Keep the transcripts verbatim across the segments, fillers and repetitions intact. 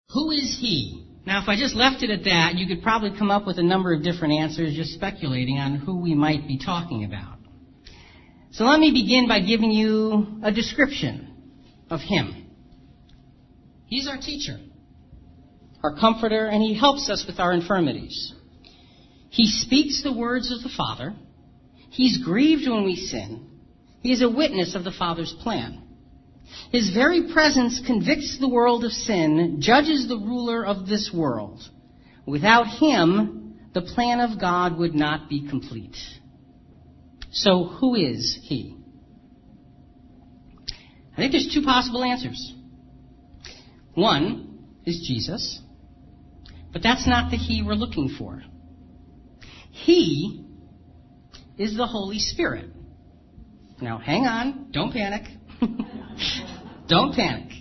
Who is he? Now, if I just left it at that, you could probably come up with a number of different answers just speculating on who we might be talking about. So let me begin by giving you a description of him. He's our teacher, our comforter, and he helps us with our infirmities. He speaks the words of the Father. He's grieved when we sin. He is a witness of the Father's plan. His very presence convicts the world of sin, judges the ruler of this world. Without him, the plan of God would not be complete. So who is he? I think there's two possible answers. One is Jesus, but that's not the he we're looking for. He is the Holy Spirit. Now, hang on. Don't panic. Don't panic.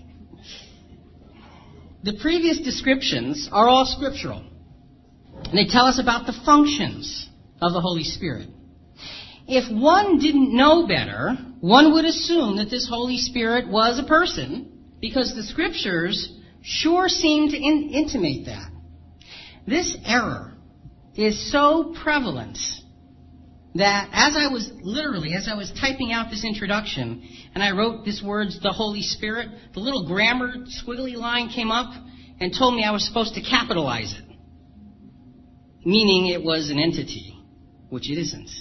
The previous descriptions are all scriptural. And they tell us about the functions of the Holy Spirit. If one didn't know better, one would assume that this Holy Spirit was a person, because the scriptures sure seem to in- intimate that. This error is so prevalent that as I was, literally, as I was typing out this introduction, and I wrote these words, the Holy Spirit, the little grammar squiggly line came up and told me I was supposed to capitalize it, meaning it was an entity, which it isn't.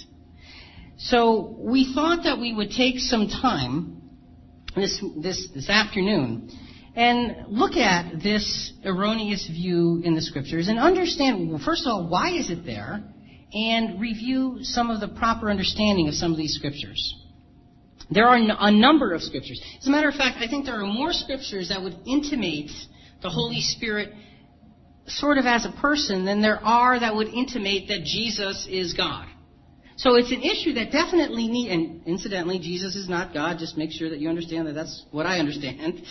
So we thought that we would take some time this, this, this afternoon and look at this erroneous view in the scriptures and understand, well, first of all, why is it there? And review some of the proper understanding of some of these scriptures. There are a number of scriptures. As a matter of fact, I think there are more scriptures that would intimate the Holy Spirit sort of as a person than there are that would intimate that Jesus is God. So it's an issue that definitely need, and incidentally, Jesus is not God. Just make sure that you understand that that's what I understand.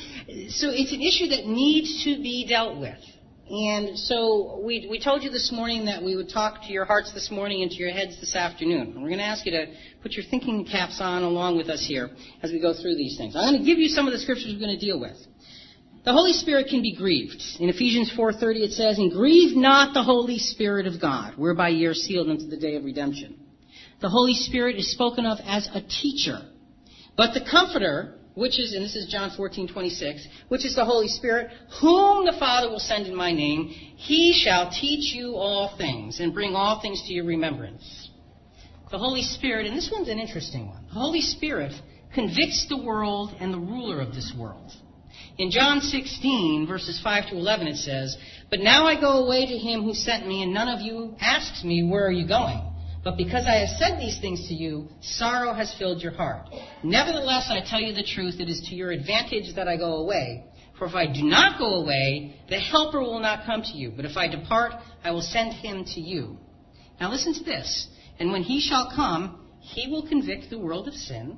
So it's an issue that needs to be dealt with. And so we we told you this morning that we would talk to your hearts this morning and to your heads this afternoon. And we're going to ask you to put your thinking caps on along with us here as we go through these things. I'm going to give you some of the scriptures we're going to deal with. The Holy Spirit can be grieved. In Ephesians four thirty it says, "And grieve not the Holy Spirit of God, whereby ye are sealed unto the day of redemption." The Holy Spirit is spoken of as a teacher. But the Comforter, which is, and this is John fourteen twenty-six, which is the Holy Spirit, whom the Father will send in my name, he shall teach you all things and bring all things to your remembrance. The Holy Spirit, and this one's an interesting one. The Holy Spirit convicts the world and the ruler of this world. In John sixteen, verses five to eleven, it says, "But now I go away to him who sent me, and none of you asks me, where are you going? But because I have said these things to you, sorrow has filled your heart. Nevertheless, I tell you the truth, it is to your advantage that I go away. For if I do not go away, the Helper will not come to you. But if I depart, I will send him to you." Now listen to this. "And when he shall come, he will convict the world of sin,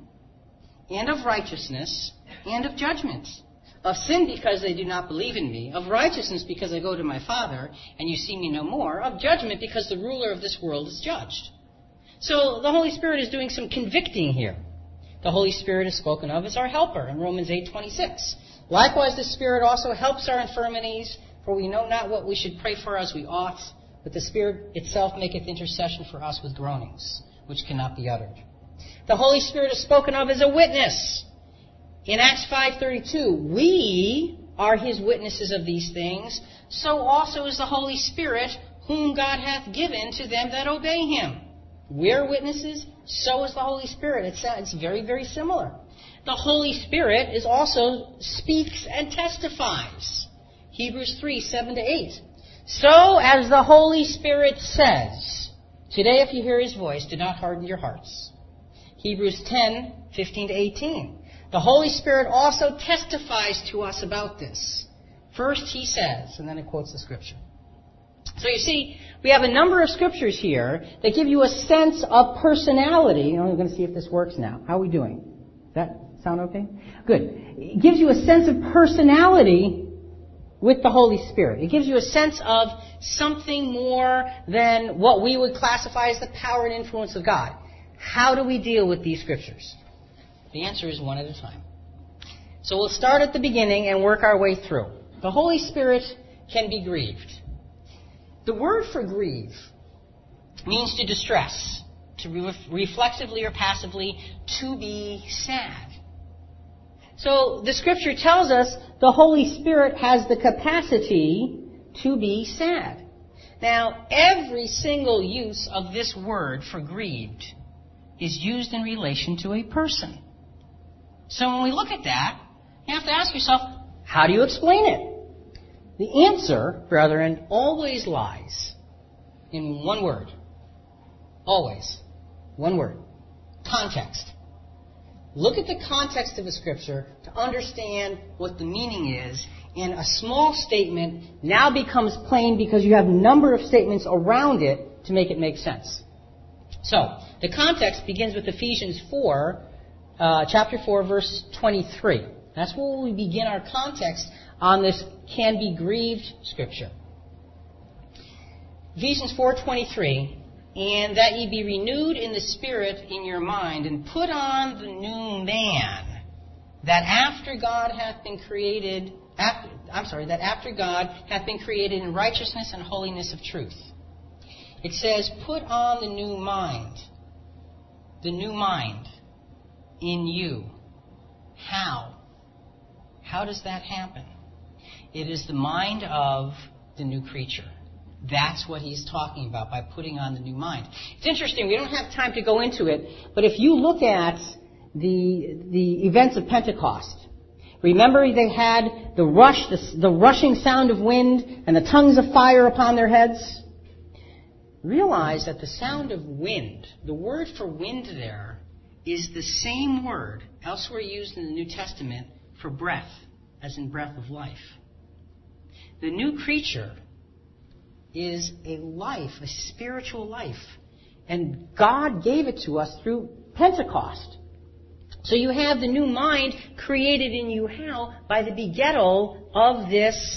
and of righteousness, and of judgment. Of sin, because they do not believe in me. Of righteousness, because I go to my Father, and you see me no more. Of judgment, because the ruler of this world is judged." So the Holy Spirit is doing some convicting here. The Holy Spirit is spoken of as our helper in Romans eight twenty-six. "Likewise, the Spirit also helps our infirmities, for we know not what we should pray for as we ought, but the Spirit itself maketh intercession for us with groanings, which cannot be uttered." The Holy Spirit is spoken of as a witness. In Acts five thirty-two, "We are his witnesses of these things, so also is the Holy Spirit, whom God hath given to them that obey him." We're witnesses, so is the Holy Spirit. It's, it's very, very similar. The Holy Spirit is also speaks and testifies. Hebrews three, seven to eight. "So as the Holy Spirit says, today if you hear his voice, do not harden your hearts." Hebrews ten, fifteen to eighteen. The Holy Spirit also testifies to us about this. First he says, and then it quotes the scripture. So you see, we have a number of scriptures here that give you a sense of personality. I'm going to see if this works now. How are we doing? Does that sound okay? Good. It gives you a sense of personality with the Holy Spirit. It gives you a sense of something more than what we would classify as the power and influence of God. How do we deal with these scriptures? The answer is one at a time. So we'll start at the beginning and work our way through. The Holy Spirit can be grieved. The word for grieve means to distress, to re- reflexively or passively, to be sad. So the Scripture tells us the Holy Spirit has the capacity to be sad. Now, every single use of this word for grieved is used in relation to a person. So when we look at that, you have to ask yourself, how do you explain it? The answer, brethren, always lies in one word. Always. One word. Context. Look at the context of a Scripture to understand what the meaning is, and a small statement now becomes plain because you have a number of statements around it to make it make sense. So, the context begins with Ephesians four, uh, chapter four, verse twenty-three. That's where we begin our context on this can be grieved Scripture. Ephesians four twenty-three, and that ye be renewed in the spirit in your mind, and put on the new man, that after God hath been created, after, I'm sorry, that after God hath been created in righteousness and holiness of truth. It says, put on the new mind, the new mind in you. How? How does that happen? It is the mind of the new creature. That's what he's talking about by putting on the new mind. It's interesting, we don't have time to go into it, but if you look at the, the events of Pentecost, remember they had the rush, the, the rushing sound of wind and the tongues of fire upon their heads? Realize that the sound of wind, the word for wind there, is the same word elsewhere used in the New Testament for breath, as in breath of life. The new creature is a life, a spiritual life. And God gave it to us through Pentecost. So you have the new mind created in you how? By the begettal of this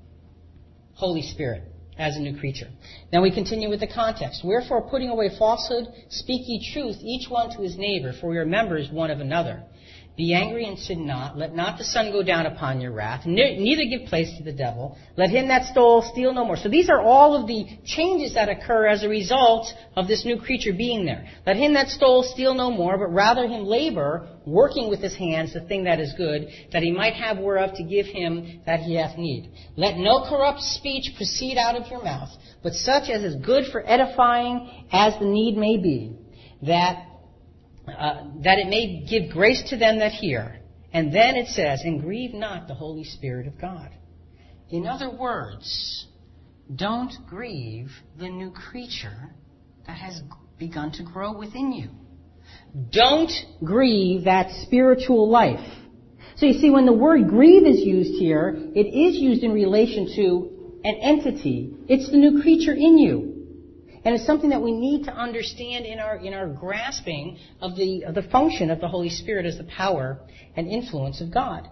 Holy Spirit as a new creature. Now we continue with the context. Wherefore, putting away falsehood, speak ye truth, each one to his neighbor, for we are members one of another. Be angry and sin not. Let not the sun go down upon your wrath. Ne- neither give place to the devil. Let him that stole steal no more. So these are all of the changes that occur as a result of this new creature being there. Let him that stole steal no more, but rather him labor, working with his hands the thing that is good, that he might have whereof to give him that he hath need. Let no corrupt speech proceed out of your mouth, but such as is good for edifying as the need may be, that Uh, that it may give grace to them that hear. And then it says, and grieve not the Holy Spirit of God. In other words, don't grieve the new creature that has begun to grow within you. Don't grieve that spiritual life. So you see, when the word grieve is used here, it is used in relation to an entity. It's the new creature in you. And it's something that we need to understand in our in our grasping of the of the function of the Holy Spirit as the power and influence of God.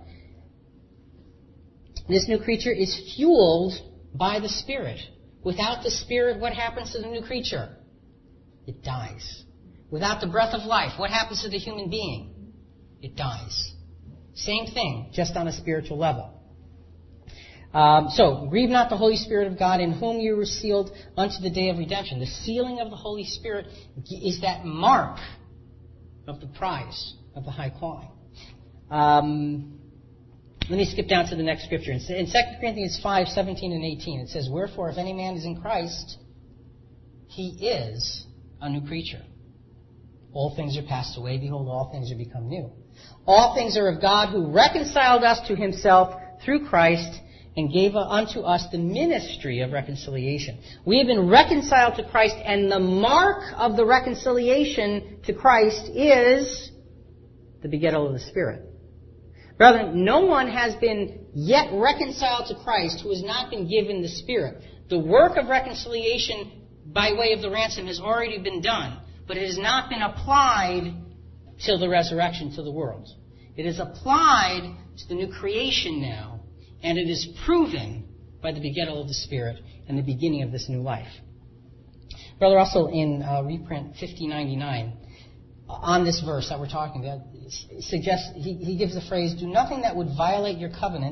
This new creature is fueled by the Spirit. Without the Spirit, what happens to the new creature? It dies. Without the breath of life, what happens to the human being? It dies. Same thing, just on a spiritual level. Um, so, grieve not the Holy Spirit of God, in whom you were sealed unto the day of redemption. The sealing of the Holy Spirit is that mark of the prize of the high calling. Um, let me skip down to the next scripture. In Second Corinthians five, seventeen and eighteen, it says, wherefore, if any man is in Christ, he is a new creature. All things are passed away. Behold, all things are become new. All things are of God, who reconciled us to himself through Christ, and gave unto us the ministry of reconciliation. We have been reconciled to Christ, and the mark of the reconciliation to Christ is the begettal of the Spirit. Brethren, no one has been yet reconciled to Christ who has not been given the Spirit. The work of reconciliation by way of the ransom has already been done, but it has not been applied till the resurrection to the world. It is applied to the new creation now, and it is proven by the begettal of the Spirit and the beginning of this new life. Brother Russell, in uh, reprint fifty ninety-nine, on this verse that we're talking about, suggests he, he gives the phrase, do nothing that would violate your covenant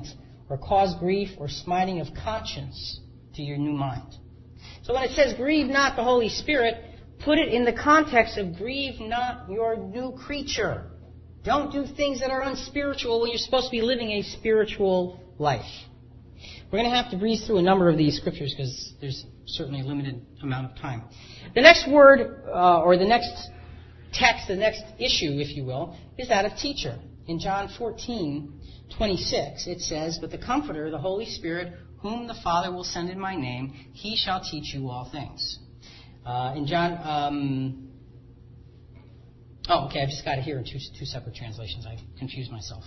or cause grief or smiting of conscience to your new mind. So when it says grieve not the Holy Spirit, put it in the context of grieve not your new creature. Don't do things that are unspiritual when you're supposed to be living a spiritual life. We're going to have to breeze through a number of these scriptures because there's certainly a limited amount of time. The next word, uh, or the next text, the next issue, if you will, is that of teacher. In John fourteen twenty-six, it says, "But the Comforter, the Holy Spirit, whom the Father will send in my name, he shall teach you all things." Uh, in John, um, oh, okay, I've just got it here in two, two separate translations. I confused myself.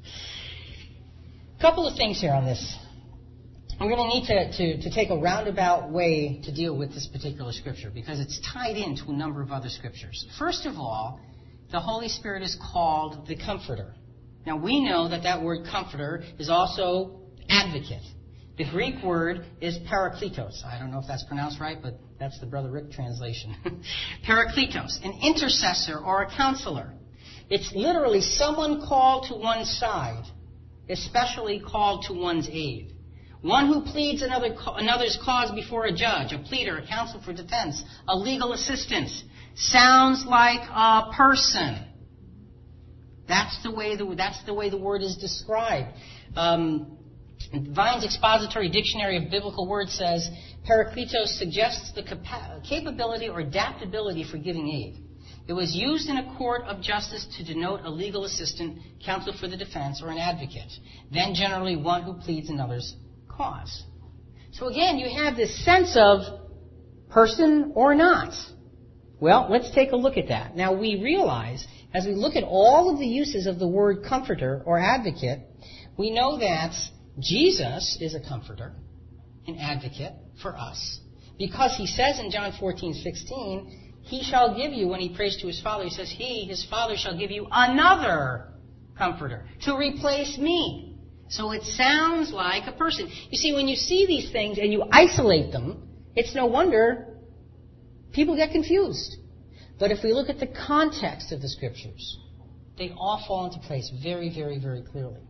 A couple of things here on this. We're going to need to, to, to take a roundabout way to deal with this particular scripture because it's tied into a number of other scriptures. First of all, the Holy Spirit is called the Comforter. Now, we know that that word comforter is also advocate. The Greek word is parakletos. I don't know if that's pronounced right, but that's the Brother Rick translation. Parakletos, an intercessor or a counselor. It's literally someone called to one's side, especially called to one's aid. One who pleads another, another's cause before a judge, a pleader, a counsel for defense, a legal assistance. Sounds like a person. That's the way the, that's the way the word is described. Um, Vine's Expository Dictionary of Biblical Words says, Parakletos suggests the capa- capability or adaptability for giving aid. It was used in a court of justice to denote a legal assistant, counsel for the defense, or an advocate. Then generally one who pleads another's cause. So again, you have this sense of person or not. Well, let's take a look at that. Now we realize, as we look at all of the uses of the word comforter or advocate, we know that Jesus is a comforter, an advocate for us, because he says in John fourteen sixteen, he shall give you, when he prays to his Father, he says, he, his Father, shall give you another comforter to replace me. So it sounds like a person. You see, when you see these things and you isolate them, it's no wonder people get confused. But if we look at the context of the Scriptures, they all fall into place very, very, very clearly.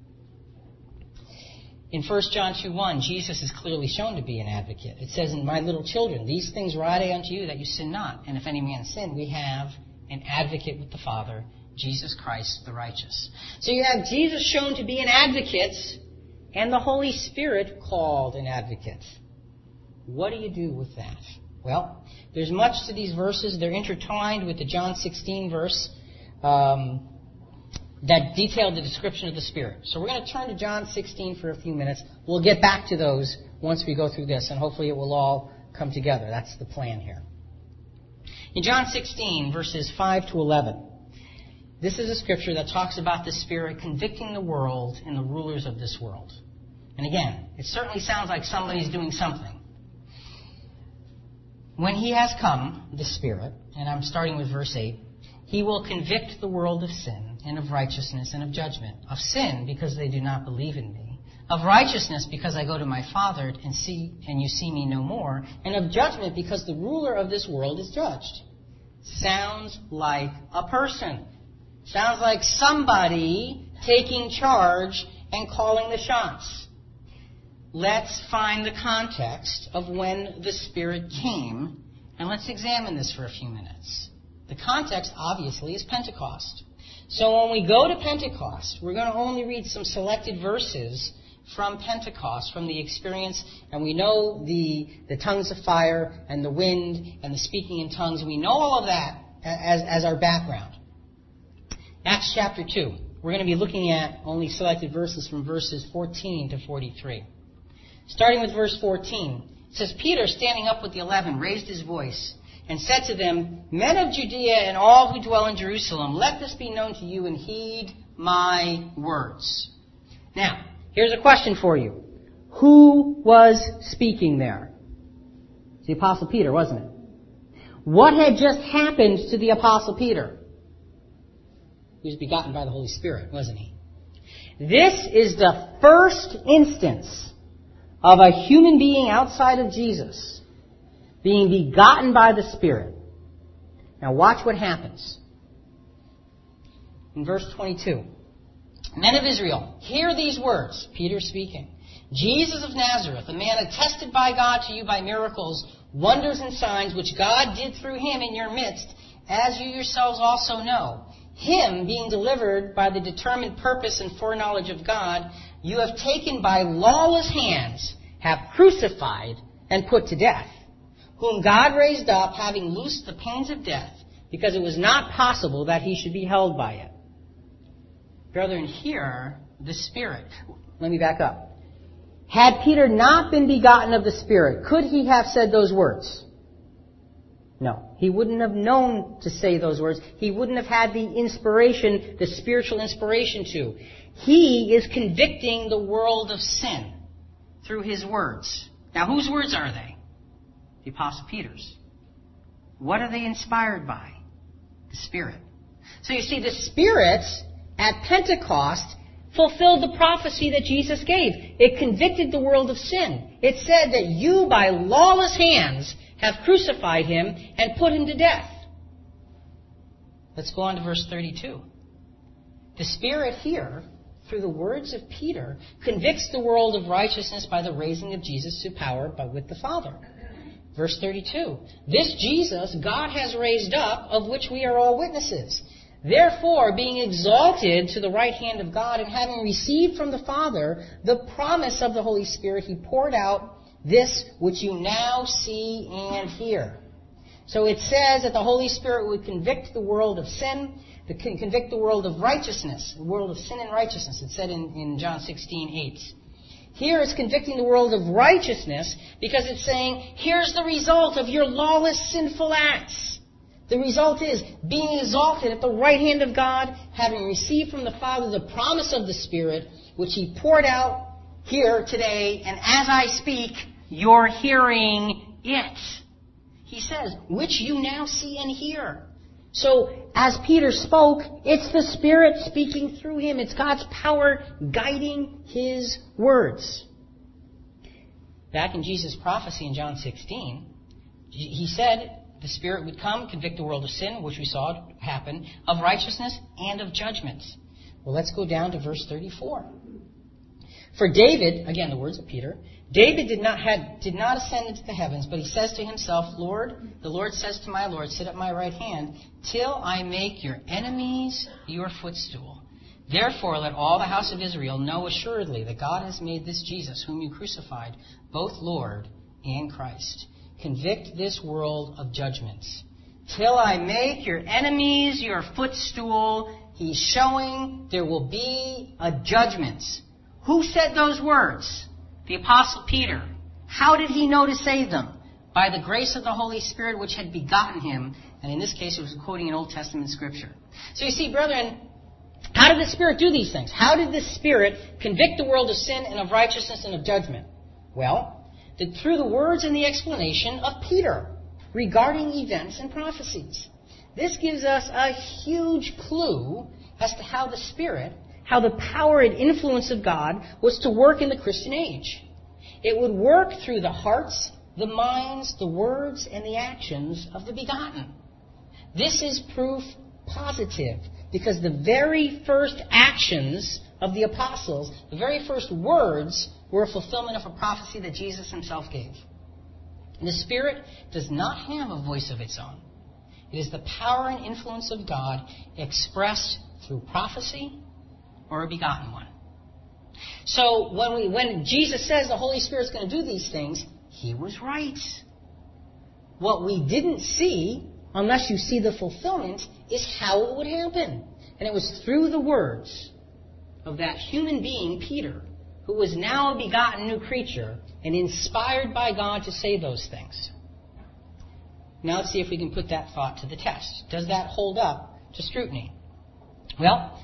In First John two one, Jesus is clearly shown to be an advocate. It says, "In my little children, these things write I unto you, that you sin not. And if any man sin, we have an advocate with the Father, Jesus Christ the righteous." So you have Jesus shown to be an advocate and the Holy Spirit called an advocate. What do you do with that? Well, there's much to these verses. They're intertwined with the John sixteen verse um, that detailed the description of the Spirit. So we're going to turn to John sixteen for a few minutes. We'll get back to those once we go through this, and hopefully it will all come together. That's the plan here. In John sixteen, verses five to eleven, this is a scripture that talks about the Spirit convicting the world and the rulers of this world. And again, it certainly sounds like somebody's doing something. When he has come, the Spirit, and I'm starting with verse eight, he will convict the world of sin and of righteousness and of judgment. Of sin, because they do not believe in me. Of righteousness, because I go to my Father and see and you see me no more. And of judgment, because the ruler of this world is judged. Sounds like a person. Sounds like somebody taking charge and calling the shots. Let's find the context of when the Spirit came, and let's examine this for a few minutes. The context, obviously, is Pentecost. So when we go to Pentecost, we're going to only read some selected verses from Pentecost, from the experience, and we know the, the tongues of fire and the wind and the speaking in tongues, and we know all of that as, as our background. Acts chapter two. We're going to be looking at only selected verses from verses fourteen to forty-three. Starting with verse fourteen, it says, Peter, standing up with the eleven, raised his voice and said to them, Men of Judea and all who dwell in Jerusalem, let this be known to you and heed my words. Now, here's a question for you. Who was speaking there? It's the Apostle Peter, wasn't it? What had just happened to the Apostle Peter? He was begotten by the Holy Spirit, wasn't he? This is the first instance of a human being outside of Jesus being begotten by the Spirit. Now watch what happens. In verse twenty-two. Men of Israel, hear these words, Peter speaking. Jesus of Nazareth, a man attested by God to you by miracles, wonders and signs which God did through him in your midst, as you yourselves also know. Him, being delivered by the determined purpose and foreknowledge of God, you have taken by lawless hands, have crucified and put to death, whom God raised up, having loosed the pains of death, because it was not possible that he should be held by it. Brethren, hear the Spirit. Let me back up. Had Peter not been begotten of the Spirit, could he have said those words? No. He wouldn't have known to say those words. He wouldn't have had the inspiration, the spiritual inspiration to. He is convicting the world of sin through his words. Now, whose words are they? The Apostle Peter's. What are they inspired by? The Spirit. So you see, the Spirit at Pentecost fulfilled the prophecy that Jesus gave. It convicted the world of sin. It said that you, by lawless hands, have crucified him and put him to death. Let's go on to verse thirty-two. The Spirit here, through the words of Peter, convicts the world of righteousness by the raising of Jesus to power but with the Father. Verse thirty-two. This Jesus God has raised up, of which we are all witnesses. Therefore, being exalted to the right hand of God, and having received from the Father the promise of the Holy Spirit, he poured out this which you now see and hear. So it says that the Holy Spirit would convict the world of sin, to convict the world of righteousness, the world of sin and righteousness. It said in, in John sixteen eight. Here it's convicting the world of righteousness because it's saying, here's the result of your lawless, sinful acts. The result is being exalted at the right hand of God, having received from the Father the promise of the Spirit, which he poured out here today, and as I speak, you're hearing it. He says, which you now see and hear. So, as Peter spoke, it's the Spirit speaking through him. It's God's power guiding his words. Back in Jesus' prophecy in John sixteen, he said the Spirit would come, convict the world of sin, which we saw happen, of righteousness and of judgments. Well, let's go down to verse thirty-four. For David, again the words of Peter, David did not had, did not ascend into the heavens, but he says to himself, Lord, the Lord says to my Lord, sit at my right hand, till I make your enemies your footstool. Therefore let all the house of Israel know assuredly that God has made this Jesus, whom you crucified, both Lord and Christ. Convict this world of judgments. Till I make your enemies your footstool. He's showing there will be a judgment. Who said those words? The Apostle Peter. How did he know to say them? By the grace of the Holy Spirit which had begotten him. And in this case it was quoting an Old Testament scripture. So you see, brethren, how did the Spirit do these things? How did the Spirit convict the world of sin and of righteousness and of judgment? Well, through the words and the explanation of Peter regarding events and prophecies. This gives us a huge clue as to how the Spirit, how the power and influence of God was to work in the Christian age. It would work through the hearts, the minds, the words, and the actions of the begotten. This is proof positive, because the very first actions of the apostles, the very first words, were a fulfillment of a prophecy that Jesus himself gave. And the Spirit does not have a voice of its own. It is the power and influence of God expressed through prophecy or a begotten one. So when we, when Jesus says the Holy Spirit's going to do these things, he was right. What we didn't see, unless you see the fulfillment, is how it would happen. And it was through the words of that human being, Peter, who was now a begotten new creature and inspired by God to say those things. Now let's see if we can put that thought to the test. Does that hold up to scrutiny? Well,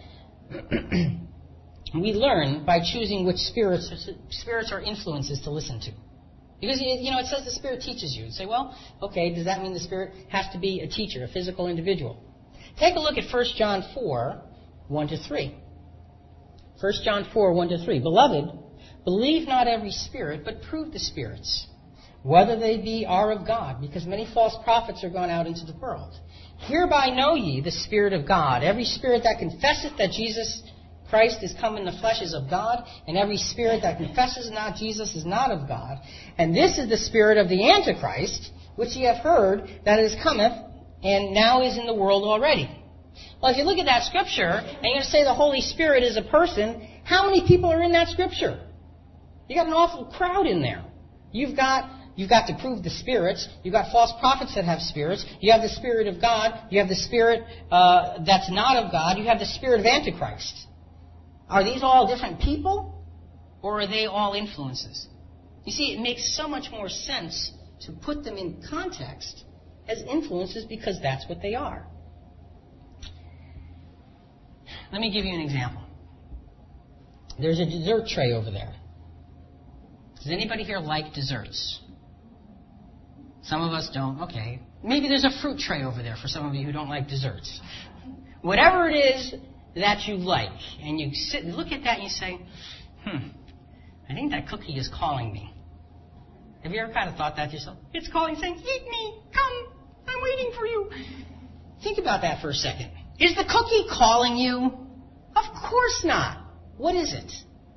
we learn by choosing which spirits, spirits or influences to listen to. Because, you know, it says the Spirit teaches you. You say, well, okay, does that mean the Spirit has to be a teacher, a physical individual? Take a look at First John four, one to three. First John four, one to three. Beloved, believe not every spirit, but prove the spirits, whether they be are of God, because many false prophets are gone out into the world. Hereby know ye the Spirit of God. Every spirit that confesseth that Jesus Christ is come in the flesh is of God, and every spirit that confesses not Jesus is not of God. And this is the spirit of the Antichrist, which ye have heard that is cometh, and now is in the world already. Well, if you look at that scripture, and you're going to say the Holy Spirit is a person, how many people are in that scripture? You got an awful crowd in there. You've got You've got to prove the spirits. You've got false prophets that have spirits. You have the Spirit of God. You have the Spirit uh, that's not of God. You have the Spirit of Antichrist. Are these all different people? Or are they all influences? You see, it makes so much more sense to put them in context as influences because that's what they are. Let me give you an example. There's a dessert tray over there. Does anybody here like desserts? Some of us don't. Okay. Maybe there's a fruit tray over there for some of you who don't like desserts. Whatever it is that you like, and you sit and look at that and you say, hmm, I think that cookie is calling me. Have you ever kind of thought that to yourself? It's calling, saying, eat me, come, I'm waiting for you. Think about that for a second. Is the cookie calling you? Of course not. What is it?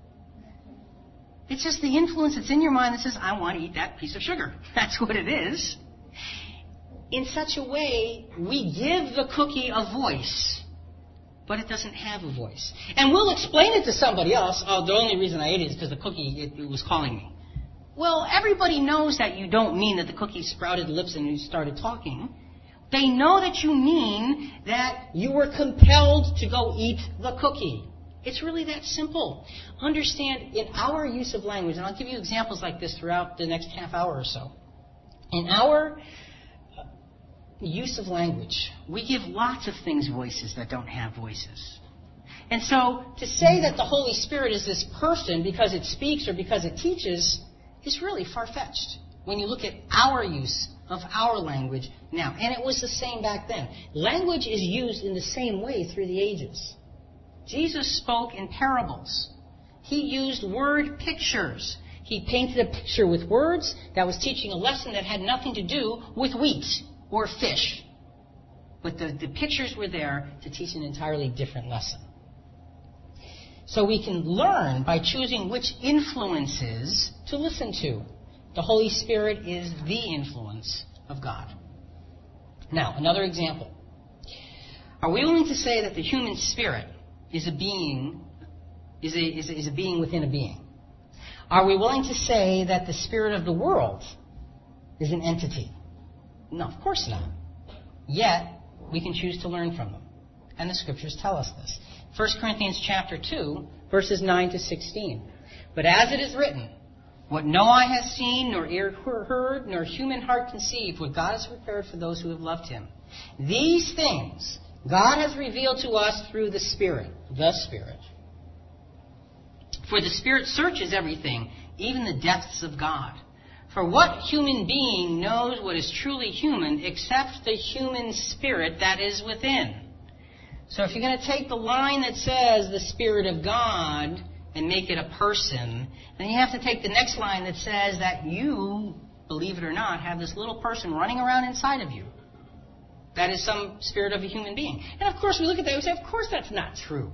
It's just the influence that's in your mind that says, I want to eat that piece of sugar. That's what it is. In such a way, we give the cookie a voice, but it doesn't have a voice. And we'll explain it to somebody else. Oh, the only reason I ate it is because the cookie, it, it was calling me. Well, everybody knows that you don't mean that the cookie sprouted lips and you started talking. They know that you mean that you were compelled to go eat the cookie. It's really that simple. Understand, in our use of language, and I'll give you examples like this throughout the next half hour or so. In our use of language, we give lots of things voices that don't have voices. And so, to say that the Holy Spirit is this person because it speaks or because it teaches is really far-fetched when you look at our use of our language now. And it was the same back then. Language is used in the same way through the ages. Jesus spoke in parables. He used word pictures. He painted a picture with words that was teaching a lesson that had nothing to do with wheat or fish. But the, the pictures were there to teach an entirely different lesson. So we can learn by choosing which influences to listen to. The Holy Spirit is the influence of God. Now, another example. Are we willing to say that the human spirit is a being, is a, is a, is a being within a being? Are we willing to say that the spirit of the world is an entity? No, of course not. Yet, we can choose to learn from them. And the Scriptures tell us this. First Corinthians chapter two, verses nine to sixteen. But as it is written, what no eye has seen, nor ear heard, nor human heart conceived, what God has prepared for those who have loved Him. These things God has revealed to us through the Spirit, the Spirit. For the Spirit searches everything, even the depths of God. For what human being knows what is truly human except the human spirit that is within? So if you're going to take the line that says the Spirit of God and make it a person, then you have to take the next line that says that you, believe it or not, have this little person running around inside of you. That is some spirit of a human being. And of course we look at that and we say, of course that's not true.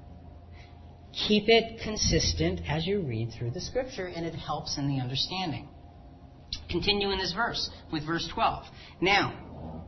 Keep it consistent as you read through the Scripture, and it helps in the understanding. Continue in this verse with verse twelve. Now,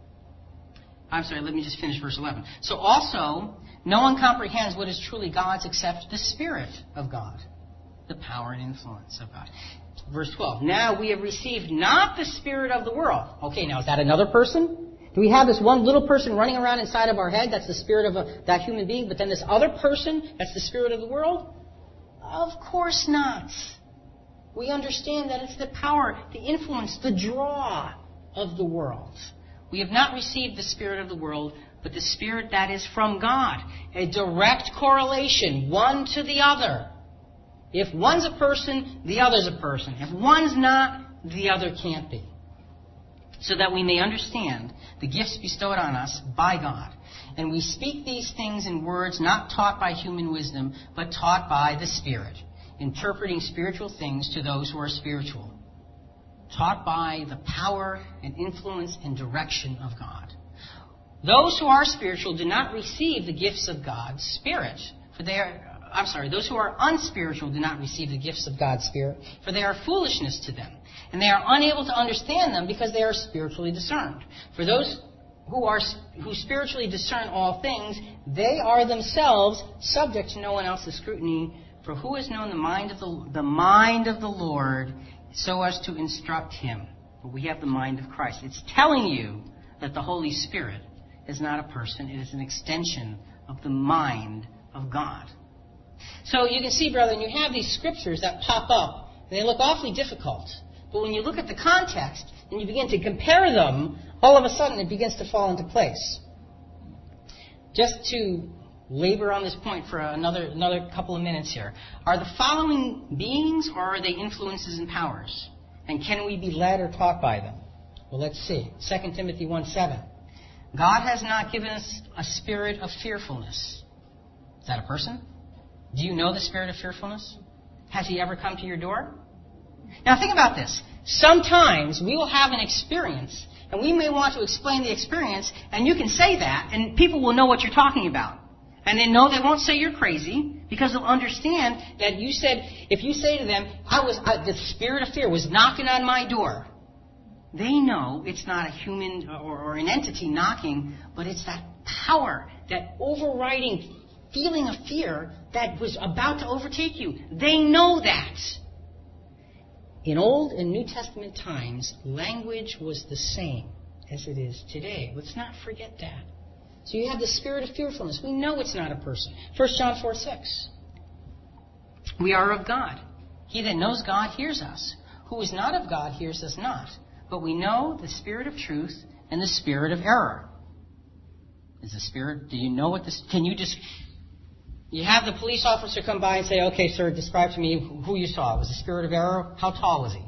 I'm sorry, let me just finish verse eleven. So also, no one comprehends what is truly God's except the Spirit of God, the power and influence of God. Verse twelve. Now we have received not the spirit of the world. Okay, now is that another person? Do we have this one little person running around inside of our head? That's the spirit of a, that human being. But then this other person, that's the spirit of the world? Of course not. We understand that it's the power, the influence, the draw of the world. We have not received the spirit of the world, but the Spirit that is from God. A direct correlation, one to the other. If one's a person, the other's a person. If one's not, the other can't be. So that we may understand the gifts bestowed on us by God. And we speak these things in words not taught by human wisdom, but taught by the Spirit, interpreting spiritual things to those who are spiritual. Taught by the power and influence and direction of God. Those who are spiritual do not receive the gifts of God's Spirit, For they are, I'm sorry, those who are unspiritual do not receive the gifts of God's Spirit, for they are foolishness to them, and they are unable to understand them because they are spiritually discerned. For those who are who spiritually discern all things, they are themselves subject to no one else's scrutiny. For who has known the mind of the the mind of the Lord so as to instruct him? But we have the mind of Christ. It's telling you that the Holy Spirit is not a person; it is an extension of the mind of God. So you can see, brethren, you have these scriptures that pop up, and they look awfully difficult. But when you look at the context and you begin to compare them, all of a sudden it begins to fall into place. Just to labor on this point for another another couple of minutes here. Are the following beings, or are they influences and powers? And can we be led or taught by them? Well, let's see. Second Timothy one seven. God has not given us a spirit of fearfulness. Is that a person? Do you know the spirit of fearfulness? Has he ever come to your door? Now think about this. Sometimes we will have an experience, and we may want to explain the experience, and you can say that, and people will know what you're talking about. And they know they won't say you're crazy, because they'll understand that you said, if you say to them, I was, I, the spirit of fear was knocking on my door, they know it's not a human or, or an entity knocking, but it's that power, that overriding feeling of fear that was about to overtake you. They know that. In Old and New Testament times, language was the same as it is today. Let's not forget that. So you have the spirit of fearfulness. We know it's not a person. First John four six. We are of God. He that knows God hears us. Who is not of God hears us not. But we know the spirit of truth and the spirit of error. Is the spirit, do you know what this, can you just, you have the police officer come by and say, okay, sir, describe to me who you saw. It was the spirit of error. How tall was he?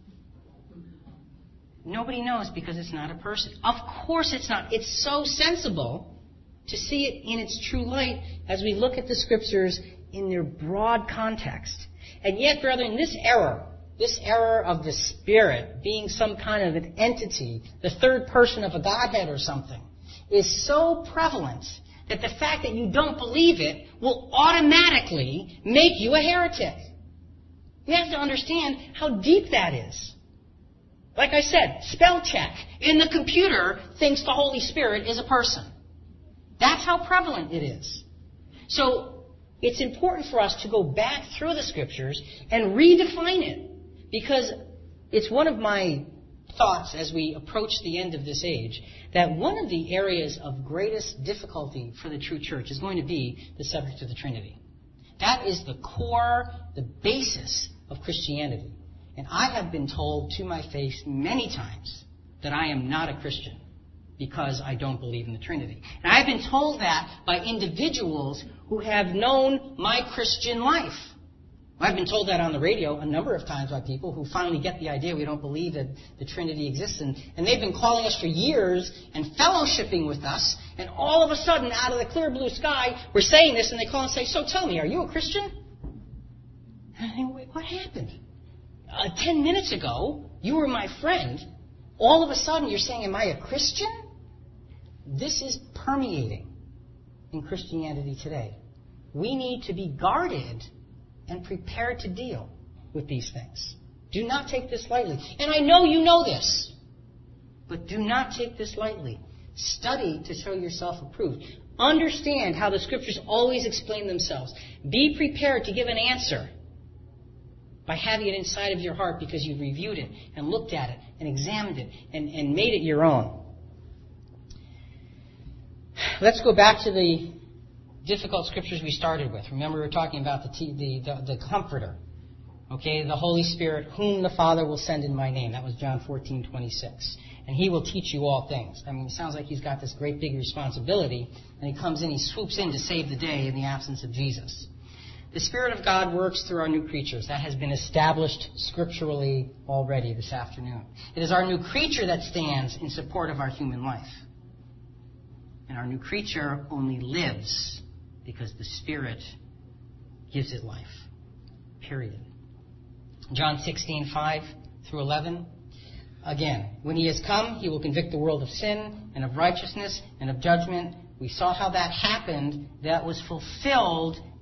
Nobody knows because it's not a person. Of course it's not. It's so sensible to see it in its true light as we look at the scriptures in their broad context. And yet, brethren, this error, this error of the Spirit being some kind of an entity, the third person of a Godhead or something, is so prevalent that the fact that you don't believe it will automatically make you a heretic. You have to understand how deep that is. Like I said, spell check in the computer thinks the Holy Spirit is a person. That's how prevalent it is. So it's important for us to go back through the Scriptures and redefine it. Because it's one of my thoughts as we approach the end of this age that one of the areas of greatest difficulty for the true church is going to be the subject of the Trinity. That is the core, the basis of Christianity. And I have been told to my face many times that I am not a Christian because I don't believe in the Trinity. And I've been told that by individuals who have known my Christian life. I've been told that on the radio a number of times by people who finally get the idea we don't believe that the Trinity exists. And, and they've been calling us for years and fellowshipping with us. And all of a sudden, out of the clear blue sky, we're saying this. And they call and say, so tell me, are you a Christian? And I think, wait, what happened? Uh, ten minutes ago, you were my friend. All of a sudden, you're saying, am I a Christian? This is permeating in Christianity today. We need to be guarded and prepared to deal with these things. Do not take this lightly. And I know you know this, but do not take this lightly. Study to show yourself approved. Understand how the Scriptures always explain themselves. Be prepared to give an answer by having it inside of your heart because you've reviewed it and looked at it and examined it and, and made it your own. Let's go back to the difficult scriptures we started with. Remember, we were talking about the, the, the, the Comforter. Okay, the Holy Spirit, whom the Father will send in my name. That was John fourteen twenty-six. And he will teach you all things. I mean, it sounds like he's got this great big responsibility, and he comes in, he swoops in to save the day in the absence of Jesus. The Spirit of God works through our new creatures. That has been established scripturally already this afternoon. It is our new creature that stands in support of our human life. And our new creature only lives because the Spirit gives it life. Period. John sixteen, five through eleven. Again, when he has come, he will convict the world of sin and of righteousness and of judgment. We saw how that happened. That was fulfilled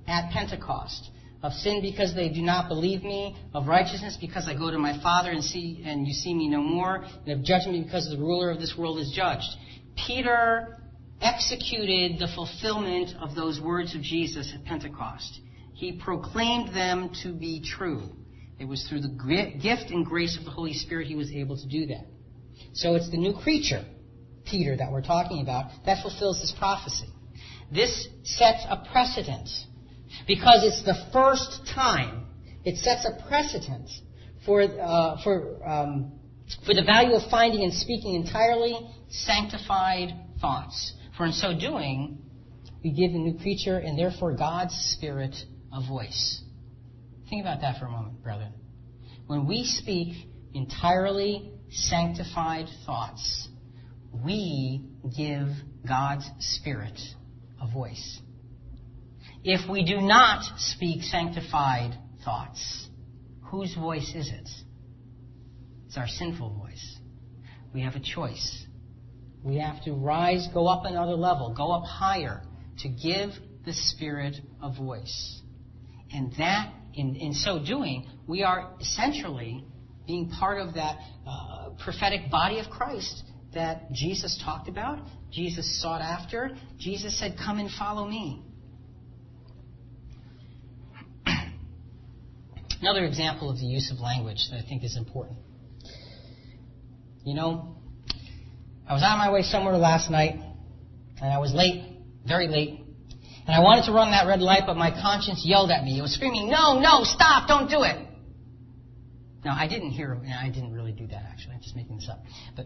at Pentecost. Of sin because they do not believe me, of righteousness because I go to my Father and see and you see me no more, and of judgment because the ruler of this world is judged. Peter executed the fulfillment of those words of Jesus at Pentecost. He proclaimed them to be true. It was through the gift and grace of the Holy Spirit he was able to do that. So it's the new creature, Peter, that we're talking about, that fulfills this prophecy. This sets a precedent. Because it's the first time, it sets a precedent for uh, for um, for the value of finding and speaking entirely sanctified thoughts. For in so doing, we give the new creature and therefore God's Spirit a voice. Think about that for a moment, brethren. When we speak entirely sanctified thoughts, we give God's Spirit a voice. If we do not speak sanctified thoughts, whose voice is it? It's our sinful voice. We have a choice. We have to rise, go up another level, go up higher to give the Spirit a voice. And that, in, in so doing, we are essentially being part of that uh, prophetic body of Christ that Jesus talked about, Jesus sought after. Jesus said, "Come and follow me." Another example of the use of language that I think is important. You know, I was on my way somewhere last night, and I was late, very late, and I wanted to run that red light, but my conscience yelled at me. It was screaming, "No, no, stop, don't do it." Now, I didn't hear, and I didn't really do that, actually. I'm just making this up. But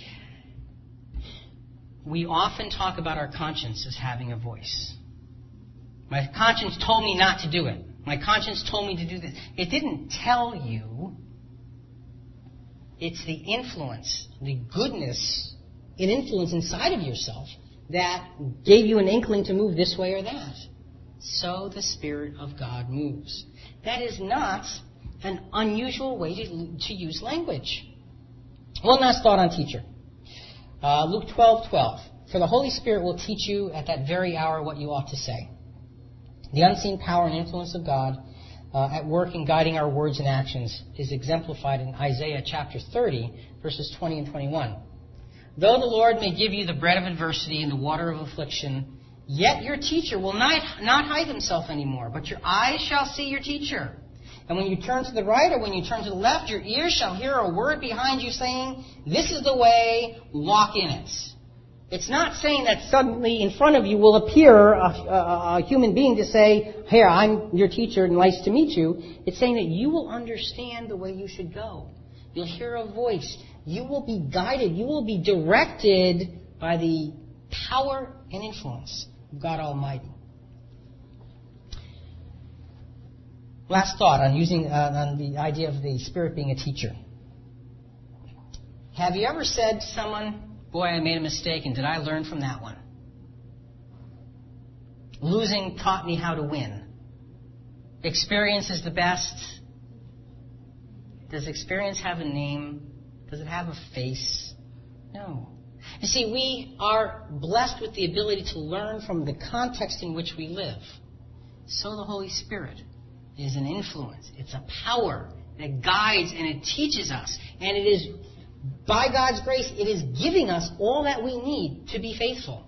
we often talk about our conscience as having a voice. My conscience told me not to do it. My conscience told me to do this. It didn't tell you. It's the influence, the goodness, an influence inside of yourself that gave you an inkling to move this way or that. So the Spirit of God moves. That is not an unusual way to, to use language. One last thought on teacher. Uh, Luke twelve twelve. For the Holy Spirit will teach you at that very hour what you ought to say. The unseen power and influence of God uh, at work in guiding our words and actions is exemplified in Isaiah chapter thirty, verses twenty and twenty-one. Though the Lord may give you the bread of adversity and the water of affliction, yet your teacher will not, not hide himself anymore, but your eyes shall see your teacher. And when you turn to the right or when you turn to the left, your ears shall hear a word behind you saying, "This is the way, walk in it." It's not saying that suddenly in front of you will appear a, a, a human being to say, "Here, I'm your teacher and nice to meet you." It's saying that you will understand the way you should go. You'll hear a voice. You will be guided. You will be directed by the power and influence of God Almighty. Last thought on using uh, on the idea of the Spirit being a teacher. Have you ever said to someone, "Boy, I made a mistake, and did I learn from that one? Losing taught me how to win. Experience is the best." Does experience have a name? Does it have a face? No. You see, we are blessed with the ability to learn from the context in which we live. So the Holy Spirit is an influence. It's a power that guides and it teaches us. And it is, by God's grace, it is giving us all that we need to be faithful.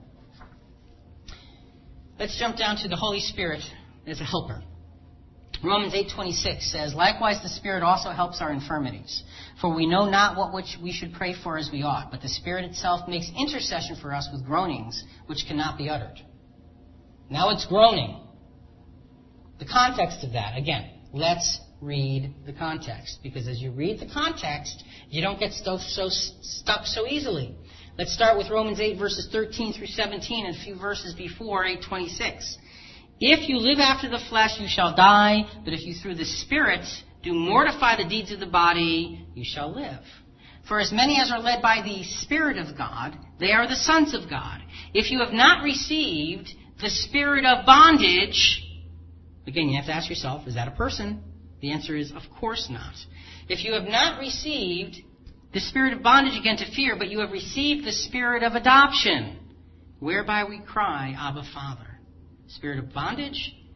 Let's jump down to the Holy Spirit as a helper. Romans eight twenty-six says, "Likewise the Spirit also helps our infirmities. For we know not what which we should pray for as we ought, but the Spirit itself makes intercession for us with groanings which cannot be uttered." Now it's groaning. The context of that, again, let's read the context. Because as you read the context, you don't get so, so stuck so easily. Let's start with Romans eight, verses thirteen through seventeen, and a few verses before eight twenty-six. "If you live after the flesh, you shall die, but if you through the Spirit do mortify the deeds of the body, you shall live. For as many as are led by the Spirit of God, they are the sons of God. If you have not received the spirit of bondage," again, you have to ask yourself, is that a person? The answer is, of course not. "If you have not received the spirit of bondage again to fear, but you have received the spirit of adoption, whereby we cry, Abba, Father." Spirit of bondage,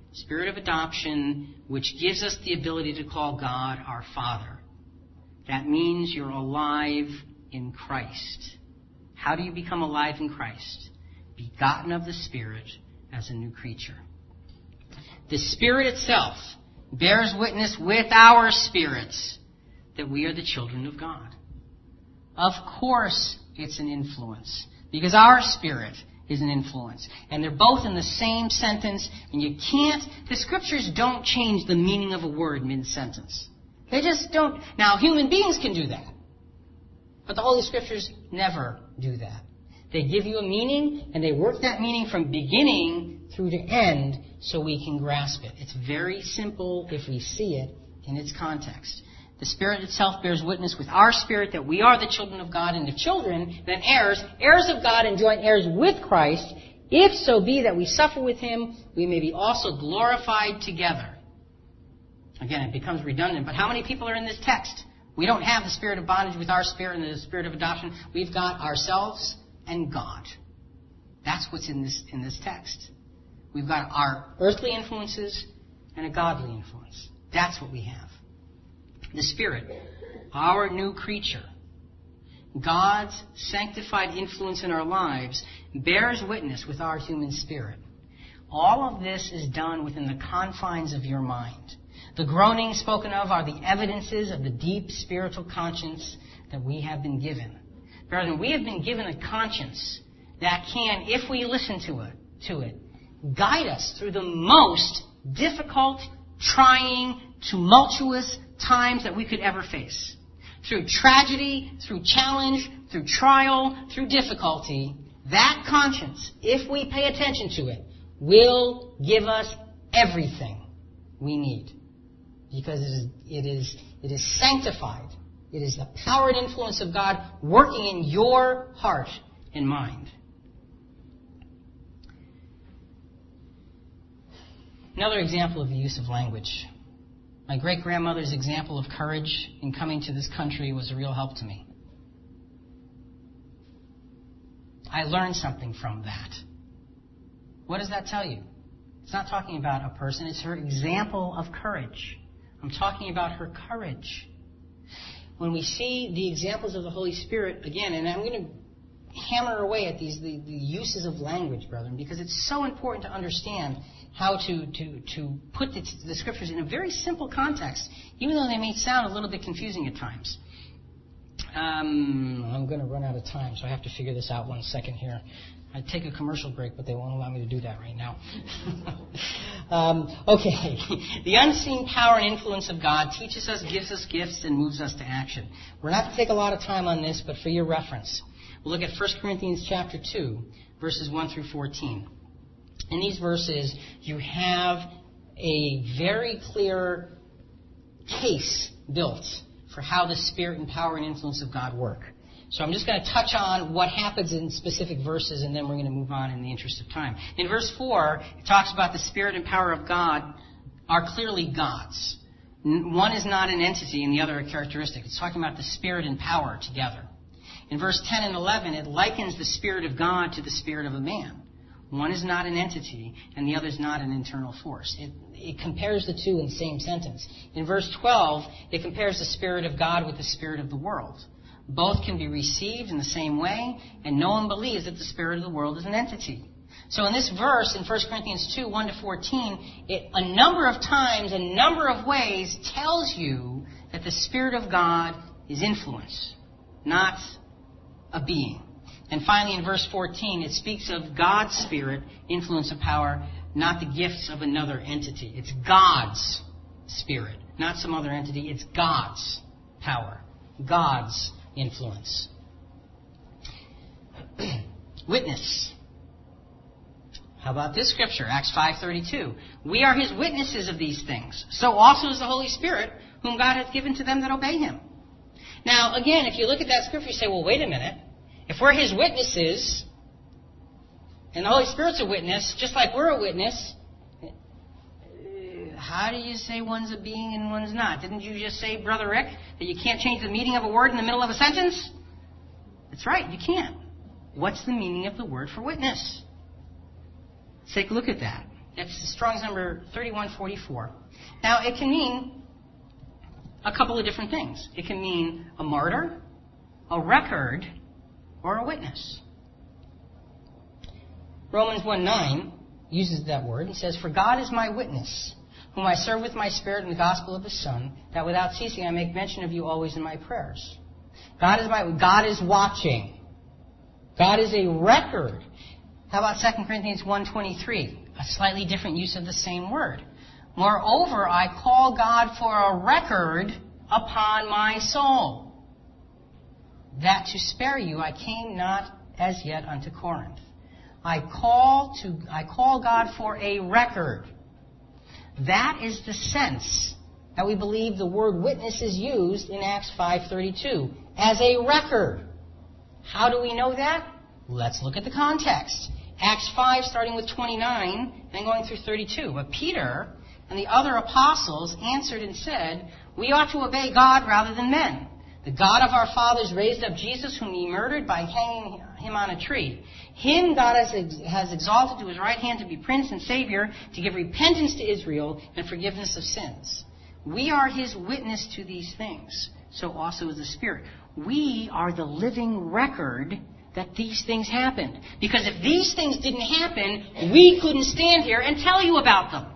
Spirit of adoption, which gives us the ability to call God our Father. That means you're alive in Christ. How do you become alive in Christ? Begotten of the Spirit as a new creature. The Spirit itself bears witness with our spirits that we are the children of God. Of course, it's an influence, because our spirit is an influence. And they're both in the same sentence, and you can't, the Scriptures don't change the meaning of a word mid-sentence. They just don't. Now, human beings can do that, but the Holy Scriptures never do that. They give you a meaning, and they work that meaning from beginning through to end so we can grasp it. It's very simple if we see it in its context. The Spirit itself bears witness with our spirit that we are the children of God, and if children, then heirs, heirs of God and joint heirs with Christ, if so be that we suffer with Him, we may be also glorified together. Again, it becomes redundant, but how many people are in this text? We don't have the spirit of bondage with our spirit and the spirit of adoption. We've got ourselves and God. That's what's in this in this text. We've got our earthly influences and a godly influence. That's what we have. The Spirit, our new creature, God's sanctified influence in our lives, bears witness with our human spirit. All of this is done within the confines of your mind. The groanings spoken of are the evidences of the deep spiritual conscience that we have been given. Brethren, we have been given a conscience that can, if we listen to it, to it, guide us through the most difficult, trying, tumultuous times that we could ever face. Through tragedy, through challenge, through trial, through difficulty, that conscience, if we pay attention to it, will give us everything we need. Because it is, it is, it is sanctified. It is the power and influence of God working in your heart and mind. Another example of the use of language. My great-grandmother's example of courage in coming to this country was a real help to me. I learned something from that. What does that tell you? It's not talking about a person. It's her example of courage. I'm talking about her courage. When we see the examples of the Holy Spirit, again, and I'm going to hammer away at these the, the uses of language, brethren, because it's so important to understand how to, to, to put the, the Scriptures in a very simple context, even though they may sound a little bit confusing at times. Um, I'm going to run out of time, so I have to figure this out one second here. I'd take a commercial break, but they won't allow me to do that right now. um, okay. The unseen power and influence of God teaches us, gives us gifts, and moves us to action. We're not going to take a lot of time on this, but for your reference, we'll look at First Corinthians chapter two, verses one through fourteen. In these verses, you have a very clear case built for how the Spirit and power and influence of God work. So I'm just going to touch on what happens in specific verses, and then we're going to move on in the interest of time. In verse four, it talks about the Spirit and power of God are clearly God's. One is not an entity and the other a characteristic. It's talking about the Spirit and power together. In verse ten and eleven, it likens the Spirit of God to the spirit of a man. One is not an entity, and the other is not an internal force. It, it compares the two in the same sentence. In verse twelve, it compares the Spirit of God with the spirit of the world. Both can be received in the same way, and no one believes that the spirit of the world is an entity. So in this verse, in First Corinthians two, one to fourteen, it a number of times, a number of ways, tells you that the Spirit of God is influence, not a being. And finally, in verse fourteen, it speaks of God's Spirit, influence and power, not the gifts of another entity. It's God's Spirit, not some other entity. It's God's power, God's influence. Witness. How about this scripture, Acts five thirty-two? We are His witnesses of these things. So also is the Holy Spirit, whom God hath given to them that obey Him. Now, again, if you look at that scripture, you say, well, wait a minute. If we're His witnesses, and the Holy Spirit's a witness, just like we're a witness, how do you say one's a being and one's not? Didn't you just say, Brother Rick, that you can't change the meaning of a word in the middle of a sentence? That's right, you can't. What's the meaning of the word for witness? Let's take a look at that. It's Strong's number thirty-one forty-four. Now, it can mean a couple of different things. It can mean a martyr, a record, or a witness. Romans one nine uses that word and says, "For God is my witness, whom I serve with my spirit in the gospel of His Son, that without ceasing I make mention of you always in my prayers." God is my God is watching. God is a record. How about Second Corinthians one twenty-three? A slightly different use of the same word. "Moreover, I call God for a record upon my soul, that to spare you I came not as yet unto Corinth." I call to I call God for a record. That is the sense that we believe the word witness is used in Acts five thirty-two, as a record. How do we know that? Let's look at the context. Acts five, starting with twenty-nine, and going through thirty-two. "But Peter and the other apostles answered and said, We ought to obey God rather than men. The God of our fathers raised up Jesus, whom ye murdered by hanging him on a tree. Him God has, ex- has exalted to His right hand to be Prince and Savior, to give repentance to Israel and forgiveness of sins. We are His witness to these things, so also is the Spirit." We are the living record that these things happened. Because if these things didn't happen, we couldn't stand here and tell you about them.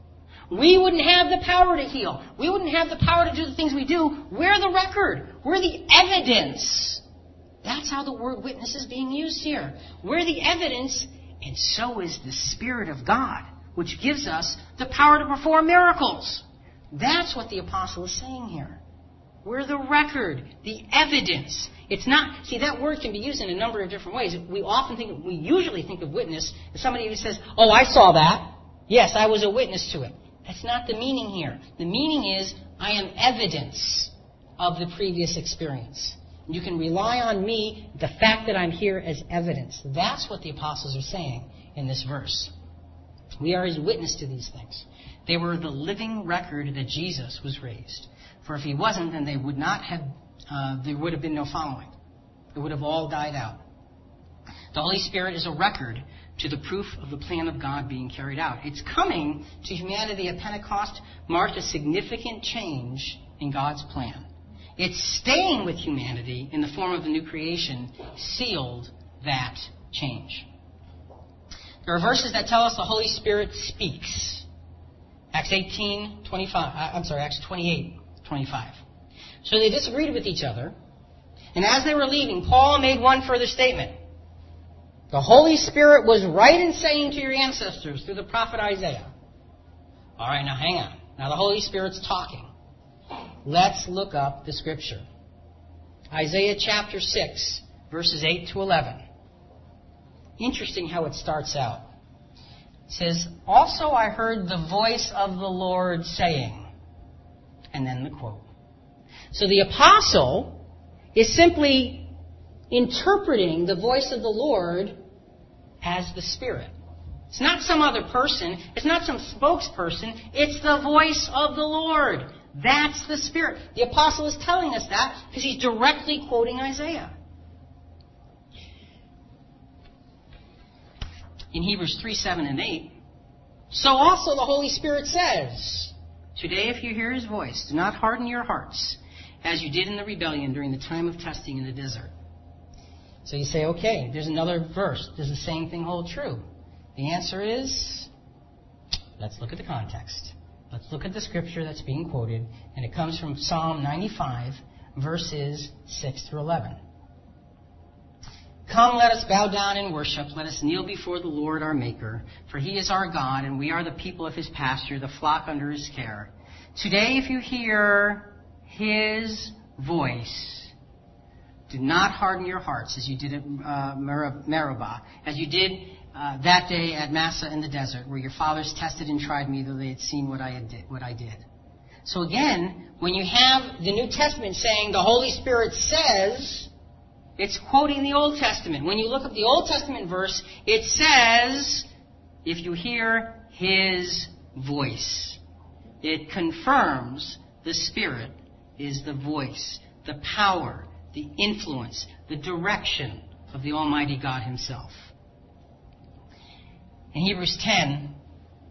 We wouldn't have the power to heal. We wouldn't have the power to do the things we do. We're the record. We're the evidence. That's how the word witness is being used here. We're the evidence, and so is the Spirit of God, which gives us the power to perform miracles. That's what the apostle is saying here. We're the record, the evidence. It's not, see, that word can be used in a number of different ways. We often think, we usually think of witness as somebody who says, "Oh, I saw that. Yes, I was a witness to it." That's not the meaning here. The meaning is, I am evidence of the previous experience. You can rely on me, the fact that I'm here, as evidence. That's what the apostles are saying in this verse. We are His witness to these things. They were the living record that Jesus was raised. For if He wasn't, then they would not have, uh, there would have been no following. It would have all died out. The Holy Spirit is a record to the proof of the plan of God being carried out. Its coming to humanity at Pentecost marked a significant change in God's plan. Its staying with humanity in the form of the new creation sealed that change. There are verses that tell us the Holy Spirit speaks. Acts eighteen twenty-five. I'm sorry, Acts twenty-eight twenty-five. So they disagreed with each other, and as they were leaving, Paul made one further statement. The Holy Spirit was right in saying to your ancestors through the prophet Isaiah. All right, now hang on. Now the Holy Spirit's talking. Let's look up the scripture. Isaiah chapter six, verses eight to eleven. Interesting how it starts out. It says, "Also I heard the voice of the Lord saying," and then the quote. So the apostle is simply interpreting the voice of the Lord as the Spirit. It's not some other person. It's not some spokesperson. It's the voice of the Lord. That's the Spirit. The apostle is telling us that because he's directly quoting Isaiah. In Hebrews three, seven, and eight, so also the Holy Spirit says, "Today if you hear His voice, do not harden your hearts, as you did in the rebellion during the time of testing in the desert." So you say, okay, there's another verse. Does the same thing hold true? The answer is, let's look at the context. Let's look at the scripture that's being quoted, and it comes from Psalm ninety-five, verses six through eleven. "Come, let us bow down and worship. Let us kneel before the Lord our Maker. For He is our God, and we are the people of His pasture, the flock under His care. Today, if you hear His voice, do not harden your hearts as you did at uh, Meribah, as you did uh, that day at Massa in the desert, where your fathers tested and tried me, though they had seen what I had did, what I did." So again, when you have the New Testament saying the Holy Spirit says, it's quoting the Old Testament. When you look at the Old Testament verse, it says, if you hear His voice. It confirms the Spirit is the voice, the power, the influence, the direction of the Almighty God Himself. In Hebrews ten,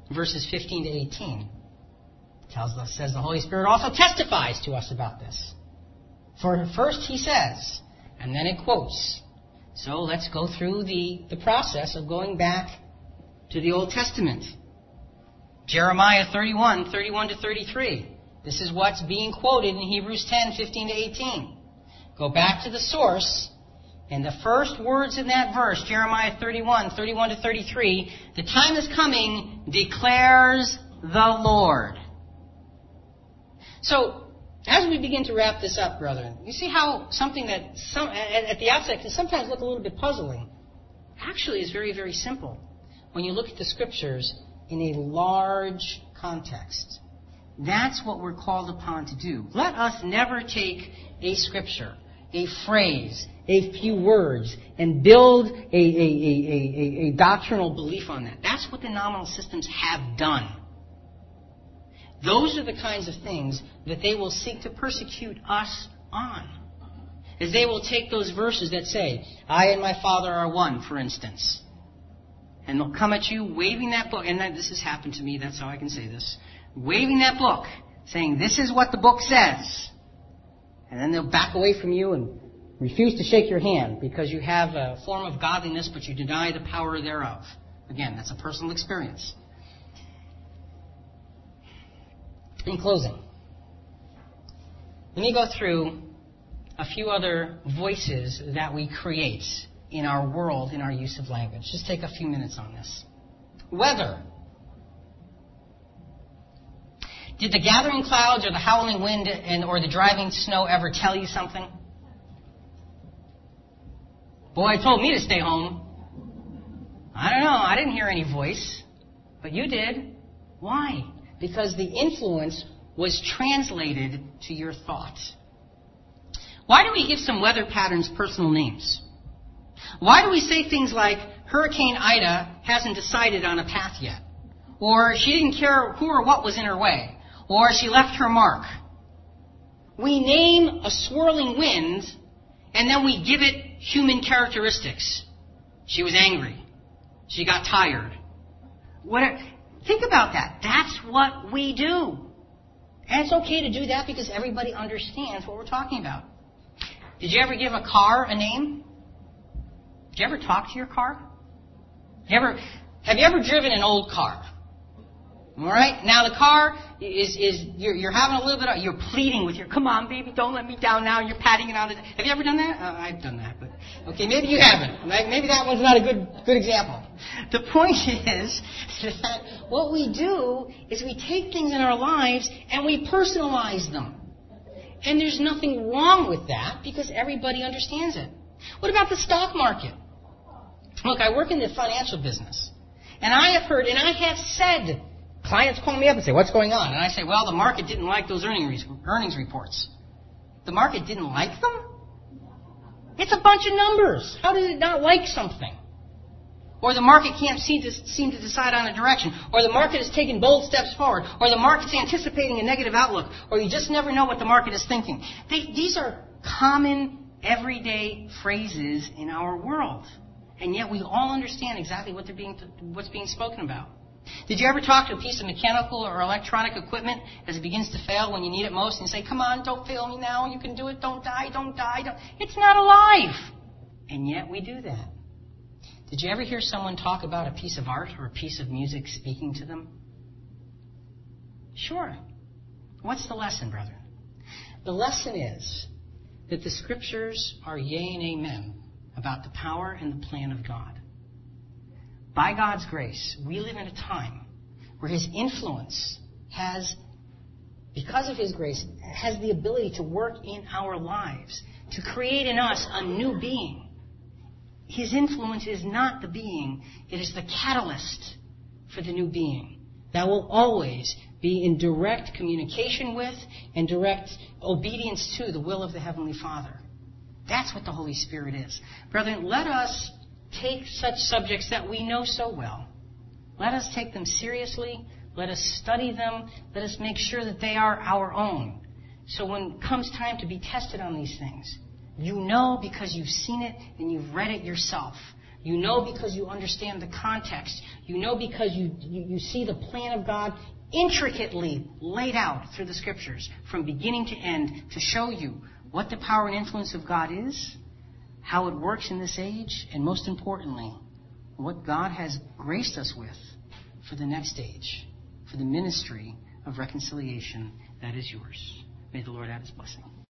verses fifteen to eighteen. Tells us, says the Holy Spirit also testifies to us about this. For first he says, and then it quotes. So let's go through the, the process of going back to the Old Testament. Jeremiah thirty-one, thirty-one to thirty-three. This is what's being quoted in Hebrews ten, fifteen to eighteen. Go back to the source, and the first words in that verse, Jeremiah thirty-one, thirty-one to thirty-three, the time is coming, declares the Lord. So, as we begin to wrap this up, brethren, you see how something that some, at, at the outset can sometimes look a little bit puzzling actually is very, very simple when you look at the Scriptures in a large context. That's what we're called upon to do. Let us never take a Scripture, a phrase, a few words, and build a, a, a, a, a doctrinal belief on that. That's what the nominal systems have done. Those are the kinds of things that they will seek to persecute us on. As they will take those verses that say, I and my Father are one, for instance. And they'll come at you waving that book. And that, this has happened to me, that's how I can say this. Waving that book, saying, this is what the book says. And then they'll back away from you and refuse to shake your hand because you have a form of godliness, but you deny the power thereof. Again, that's a personal experience. In closing, let me go through a few other voices that we create in our world, in our use of language. Just take a few minutes on this. Weather. Did the gathering clouds or the howling wind and or the driving snow ever tell you something? Boy, told me to stay home. I don't know. I didn't hear any voice. But you did. Why? Because the influence was translated to your thoughts. Why do we give some weather patterns personal names? Why do we say things like, Hurricane Ida hasn't decided on a path yet? Or she didn't care who or what was in her way? Or she left her mark? We name a swirling wind, and then we give it human characteristics. She was angry. She got tired. Whatever. Think about that. That's what we do. And it's okay to do that because everybody understands what we're talking about. Did you ever give a car a name? Did you ever talk to your car? You ever, have you ever driven an old car? All right? Now the car is, is you're, you're having a little bit of, you're pleading with your, come on, baby, don't let me down now. You're patting it on the, have you ever done that? Uh, I've done that, but, okay, maybe you haven't. Maybe that one's not a good, good example. The point is that what we do is we take things in our lives and we personalize them. And there's nothing wrong with that because everybody understands it. What about the stock market? Look, I work in the financial business. And I have heard, and I have said, clients call me up and say, what's going on? And I say, well, the market didn't like those earnings earnings reports. The market didn't like them? It's a bunch of numbers. How did it not like something? Or the market can't seem to, seem to decide on a direction. Or the market is taking bold steps forward. Or the market's anticipating a negative outlook. Or you just never know what the market is thinking. They, these are common, everyday phrases in our world. And yet we all understand exactly what they're being, what's being spoken about. Did you ever talk to a piece of mechanical or electronic equipment as it begins to fail when you need it most and say, come on, don't fail me now, you can do it, don't die, don't die. Don't. It's not alive. And yet we do that. Did you ever hear someone talk about a piece of art or a piece of music speaking to them? Sure. What's the lesson, brethren? The lesson is that the Scriptures are yea and amen about the power and the plan of God. By God's grace, we live in a time where His influence has, because of His grace, has the ability to work in our lives, to create in us a new being. His influence is not the being, it is the catalyst for the new being that will always be in direct communication with and direct obedience to the will of the Heavenly Father. That's what the Holy Spirit is. Brethren, let us take such subjects that we know so well. Let us take them seriously. Let us study them. Let us make sure that they are our own. So when it comes time to be tested on these things, you know because you've seen it and you've read it yourself You know because you understand the context. You know because you, you, you see the plan of God intricately laid out through the Scriptures from beginning to end to show you what the power and influence of God is, how it works in this age, and most importantly, what God has graced us with for the next age, for the ministry of reconciliation that is yours. May the Lord add His blessing.